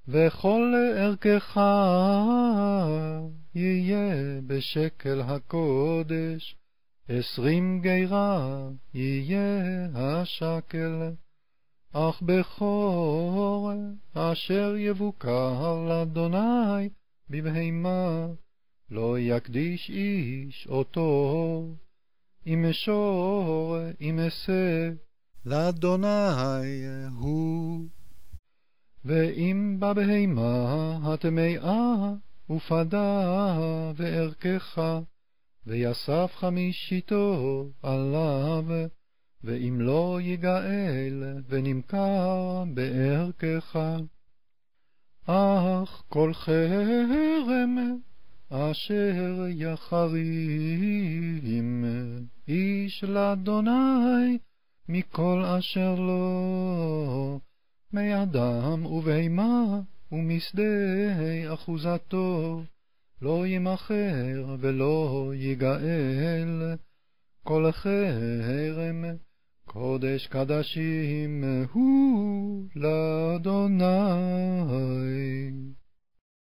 וכל ערכך יהיה בשקל הקודש, 20 גירה יהיה השקל. אך בכור אשר יבוקר לאדוני בבהמה, לא יקדיש איש אותו. אם אשור אם אשא לאדוני הוא. ואם בבהמה הטמאה ופדה וערכך, ויסף חמישיתו עליו, ואם לא יגאל ונמכר בערכך. אך כל חרם אשר יחרים איש לאדוני מכל אשר לו, מאדם ובהמה ומשדה אחוזתו, לא ימכר ולא יגאל. כל חרם קודש קדשים הוא לאדוני.